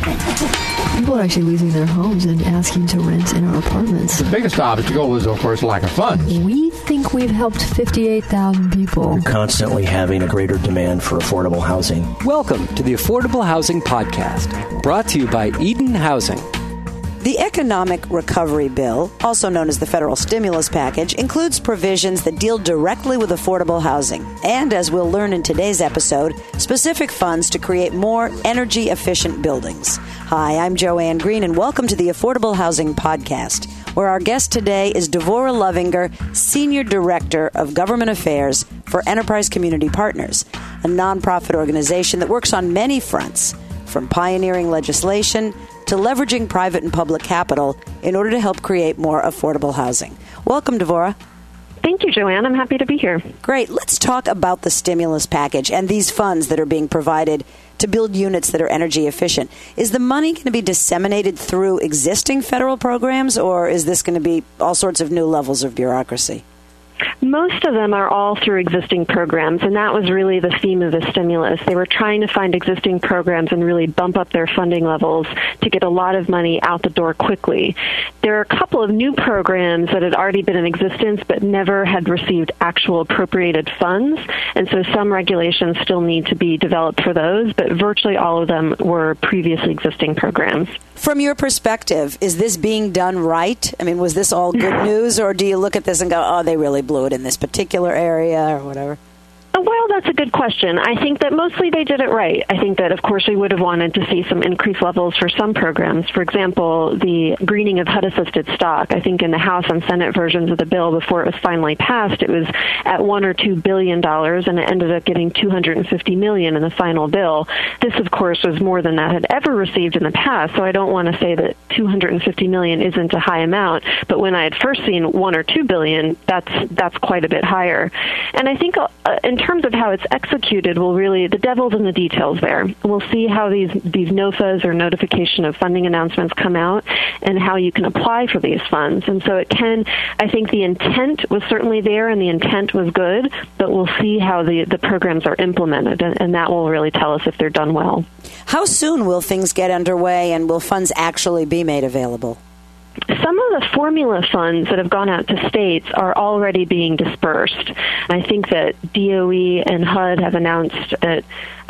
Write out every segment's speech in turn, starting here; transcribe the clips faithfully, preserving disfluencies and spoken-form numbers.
People are actually losing their homes and asking to rent in our apartments. The biggest obstacle is, of course, lack of funds. We think we've helped fifty-eight thousand people. We're constantly having a greater demand for affordable housing. Welcome to the Affordable Housing Podcast, brought to you by Eden Housing. The Economic Recovery Bill, also known as the Federal Stimulus Package, includes provisions that deal directly with affordable housing and, as we'll learn in today's episode, specific funds to create more energy-efficient buildings. Hi, I'm Joanne Green, and welcome to the Affordable Housing Podcast, where our guest today is Devora Lovinger, Senior Director of Government Affairs for Enterprise Community Partners, a nonprofit organization that works on many fronts, from pioneering legislation to leveraging private and public capital in order to help create more affordable housing. Welcome, Devora. Thank you, Joanne. I'm happy to be here. Great. Let's talk about the stimulus package and these funds that are being provided to build units that are energy efficient. Is the money going to be disseminated through existing federal programs, or is this going to be all sorts of new levels of bureaucracy? Most of them are all through existing programs, and that was really the theme of the stimulus. They were trying to find existing programs and really bump up their funding levels to get a lot of money out the door quickly. There are a couple of new programs that had already been in existence but never had received actual appropriated funds, and so some regulations still need to be developed for those, but virtually all of them were previously existing programs. From your perspective, is this being done right? I mean, was this all good news, or do you look at this and go, oh, they really blew it in this particular area or whatever? Well, that's a good question. I think that mostly they did it right. I think that, of course, we would have wanted to see some increased levels for some programs. For example, the greening of H U D-assisted stock. I think in the House and Senate versions of the bill before it was finally passed, it was at one or two billion dollars, and it ended up getting two hundred fifty million in the final bill. This, of course, was more than that had ever received in the past. So I don't want to say that two hundred fifty million isn't a high amount, but when I had first seen one or two billion, that's that's quite a bit higher. And I think uh, in terms of how it's executed, will really, the devil's in the details there. We'll see how these, these N O F As or notification of funding announcements come out and how you can apply for these funds. And so it can, I think the intent was certainly there and the intent was good, but we'll see how the, the programs are implemented, and, and that will really tell us if they're done well. How soon will things get underway, and will funds actually be made available? Some of the formula funds that have gone out to states are already being dispersed. I think that D O E and H U D have announced that,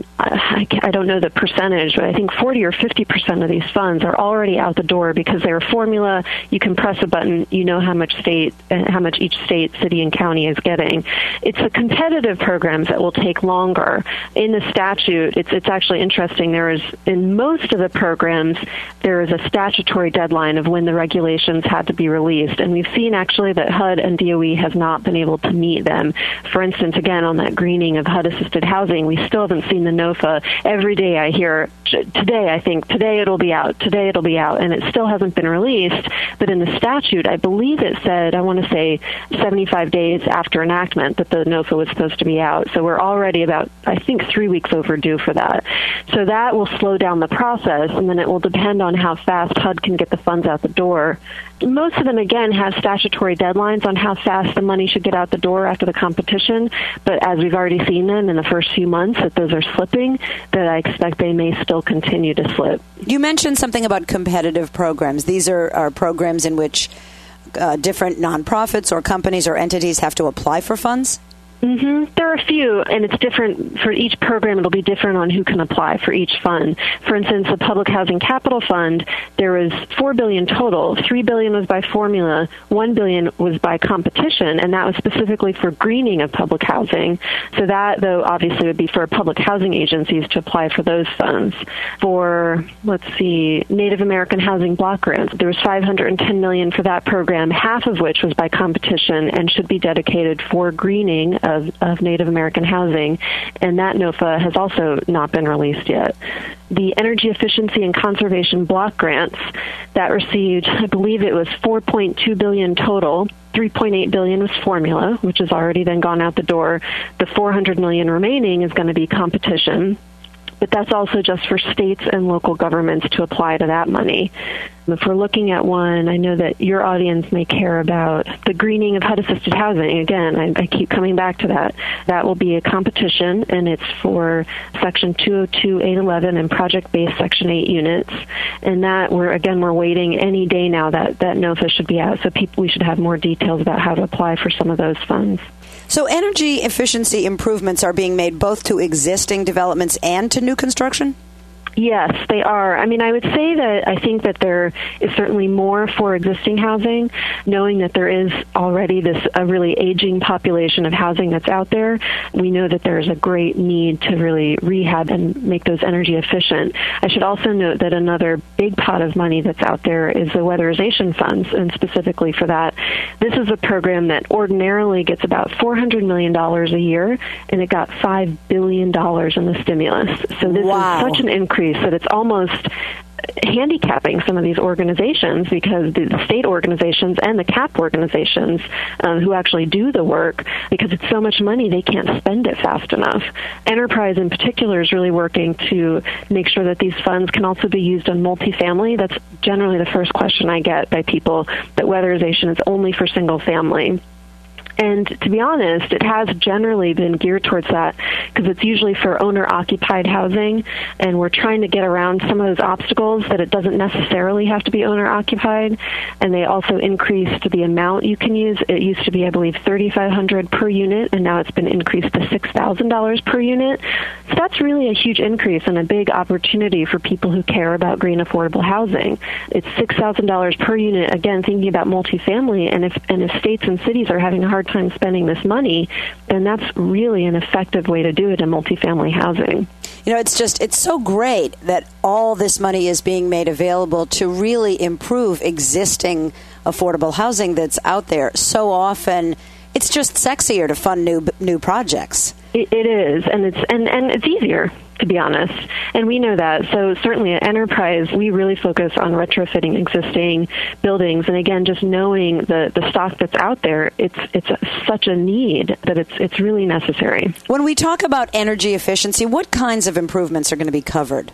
I, I don't know the percentage, but I think forty or fifty percent of these funds are already out the door because they're formula. You can press a button, you know how much state, how much each state, city, and county is getting. It's the competitive programs that will take longer. In the statute, it's it's actually interesting. There is, in most of the programs, there is a statutory deadline of when the regulations had to be released, and we've seen actually that H U D and D O E have not been able to meet them. For instance, again, on that greening of H U D-assisted housing, we still haven't seen the N O F A. Every day I hear, today I think, today it'll be out, today it'll be out, and it still hasn't been released. But in the statute, I believe it said, I want to say seventy-five days after enactment that the N O F A was supposed to be out. So we're already about, I think, three weeks overdue for that. So that will slow down the process, and then it will depend on how fast H U D can get the funds out the door. Most of them, again, have statutory deadlines on how fast the money should get out the door after the competition. But as we've already seen them in the first few months that those are slipping, that I expect they may still continue to slip. You mentioned something about competitive programs. These are, are programs in which uh, different nonprofits or companies or entities have to apply for funds? Mm-hmm. There are a few, and it's different for each program. It'll be different on who can apply for each fund. For instance, the Public Housing Capital Fund, there was four billion dollars total. three billion dollars was by formula, one billion dollars was by competition, and that was specifically for greening of public housing. So that, though, obviously would be for public housing agencies to apply for those funds. For, let's see, Native American Housing Block Grants, there was five hundred ten million dollars for that program, half of which was by competition and should be dedicated for greening Of, of Native American housing, and that N O F A has also not been released yet. The Energy Efficiency and Conservation Block Grants, that received, I believe it was four point two billion dollars total. three point eight billion dollars was formula, which has already then gone out the door. The four hundred million dollars remaining is going to be competition. but that's also just for states and local governments to apply to that money. If we're looking at one, I know that your audience may care about the greening of H U D-assisted housing. Again, I, I keep coming back to that. That will be a competition, and it's for Section two oh two eight eleven and project-based Section eight units. And that, we're again, we're waiting any day now that, that NOFA should be out, so people, we should have more details about how to apply for some of those funds. So energy efficiency improvements are being made both to existing developments and to new construction? Yes, they are. I mean, I would say that I think that there is certainly more for existing housing, knowing that there is already this a really aging population of housing that's out there. We know that there's a great need to really rehab and make those energy efficient. I should also note that another big pot of money that's out there is the weatherization funds, and specifically for that, this is a program that ordinarily gets about four hundred million dollars a year, and it got five billion dollars in the stimulus. So this wow. is such an increase that it's almost handicapping some of these organizations, because the state organizations and the C A P organizations um, who actually do the work, because it's so much money, they can't spend it fast enough. Enterprise in particular is really working to make sure that these funds can also be used on multifamily. That's generally the first question I get by people, that weatherization is only for single family. And to be honest, it has generally been geared towards that, because it's usually for owner-occupied housing, and we're trying to get around some of those obstacles that it doesn't necessarily have to be owner-occupied. And they also increased the amount you can use. It used to be, I believe, thirty-five hundred dollars per unit, and now it's been increased to six thousand dollars per unit. So that's really a huge increase and a big opportunity for people who care about green, affordable housing. It's six thousand dollars per unit, again, thinking about multifamily, and if, and if states and cities are having a hard time spending this money, then that's really an effective way to do it in multifamily housing. You know, it's just, it's so great that all this money is being made available to really improve existing affordable housing that's out there. So often, it's just sexier to fund new new projects. It, it is, and it's and, and it's easier, to be honest. And we know that. So certainly at Enterprise, we really focus on retrofitting existing buildings. And again, just knowing the, the stock that's out there, it's it's a, such a need that it's it's really necessary. When we talk about energy efficiency, what kinds of improvements are going to be covered?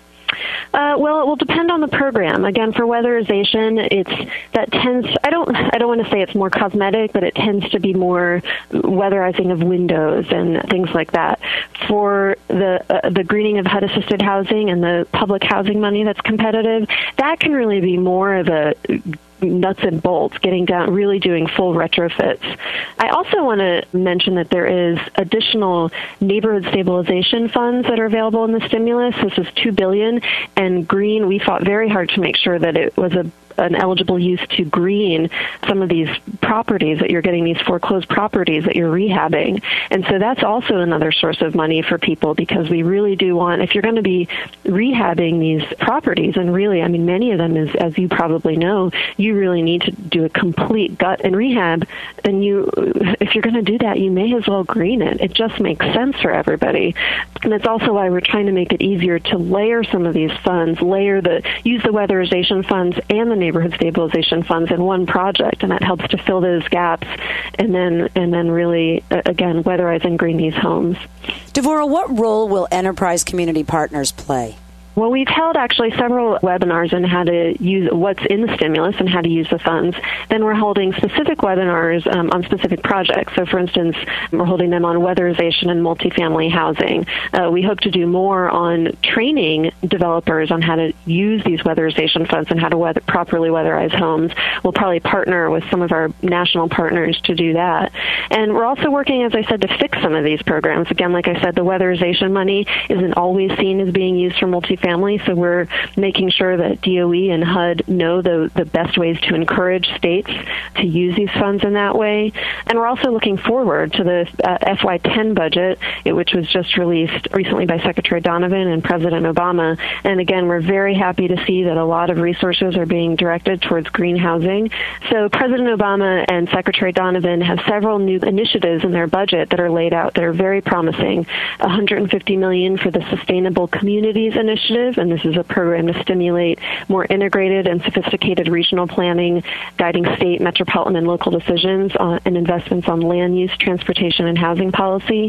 Uh, well, it will depend on the program. Again, for weatherization, it's that tends. I don't. I don't want to say it's more cosmetic, but it tends to be more weatherizing of windows and things like that. For the uh, the greening of H U D-assisted housing and the public housing money that's competitive, that can really be more of a nuts and bolts, getting down, really doing full retrofits. I also want to mention that there is additional neighborhood stabilization funds that are available in the stimulus. This is two billion dollars, and green, we fought very hard to make sure that it was a an eligible use to green some of these properties that you're getting, these foreclosed properties that you're rehabbing. And so that's also another source of money for people, because we really do want, if you're going to be rehabbing these properties, and really, I mean, many of them, is, as you probably know, you really need to do a complete gut and rehab. And you, if you're going to do that, you may as well green it. It just makes sense for everybody. And it's also why we're trying to make it easier to layer some of these funds, layer the, use the weatherization funds and the neighborhood stabilization funds in one project, and that helps to fill those gaps, and then and then really, uh, again, weatherize and green these homes. Devorah, what role will Enterprise Community Partners play? Well, we've held actually several webinars on how to use what's in the stimulus and how to use the funds. Then we're holding specific webinars um, on specific projects. So, for instance, we're holding them on weatherization and multifamily housing. Uh, we hope to do more on training developers on how to use these weatherization funds and how to weather, properly weatherize homes. We'll probably partner with some of our national partners to do that. And we're also working, as I said, to fix some of these programs. Again, like I said, the weatherization money isn't always seen as being used for multifamily. Family, so we're making sure that D O E and H U D know the, the best ways to encourage states to use these funds in that way. And we're also looking forward to the uh, F Y ten budget, it, which was just released recently by Secretary Donovan and President Obama. And again, we're very happy to see that a lot of resources are being directed towards green housing. So President Obama and Secretary Donovan have several new initiatives in their budget that are laid out that are very promising. one hundred fifty million dollars for the Sustainable Communities Initiative, and this is a program to stimulate more integrated and sophisticated regional planning, guiding state, metropolitan, and local decisions on, and investments on land use, transportation, and housing policy.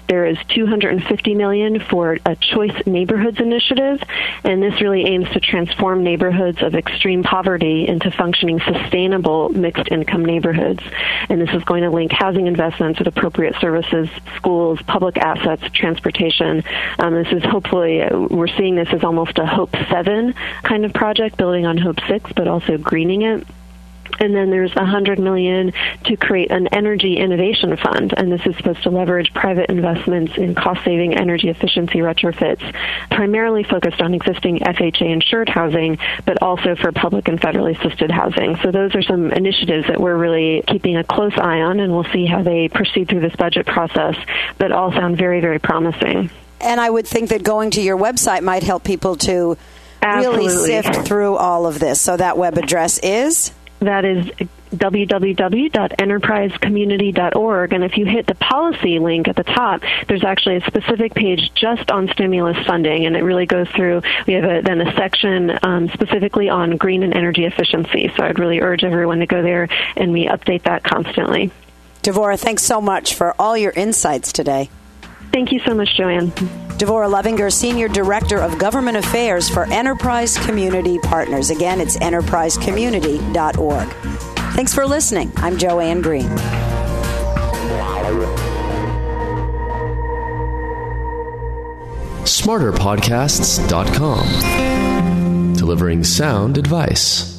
There is two hundred fifty million dollars for a Choice Neighborhoods initiative, and this really aims to transform neighborhoods of extreme poverty into functioning, sustainable, mixed-income neighborhoods. And this is going to link housing investments with appropriate services, schools, public assets, transportation. Um, this is hopefully, we're seeing this as almost a Hope seven kind of project, building on Hope six, but also greening it. And then there's one hundred million dollars to create an energy innovation fund, and this is supposed to leverage private investments in cost-saving energy efficiency retrofits, primarily focused on existing F H A-insured housing, but also for public and federally assisted housing. So those are some initiatives that we're really keeping a close eye on, and we'll see how they proceed through this budget process, but all sound very, very promising. And I would think that going to your website might help people to Absolutely. really sift through all of this. So that web address is? That is w w w dot enterprise community dot org. And if you hit the policy link at the top, there's actually a specific page just on stimulus funding, and it really goes through. We have a, then a section um, specifically on green and energy efficiency. So I'd really urge everyone to go there, and we update that constantly. Devora, thanks so much for all your insights today. Thank you so much, Joanne. Devora Lovinger, Senior Director of Government Affairs for Enterprise Community Partners. Again, it's enterprise community dot org. Thanks for listening. I'm Joanne Green. smarter podcasts dot com. Delivering sound advice.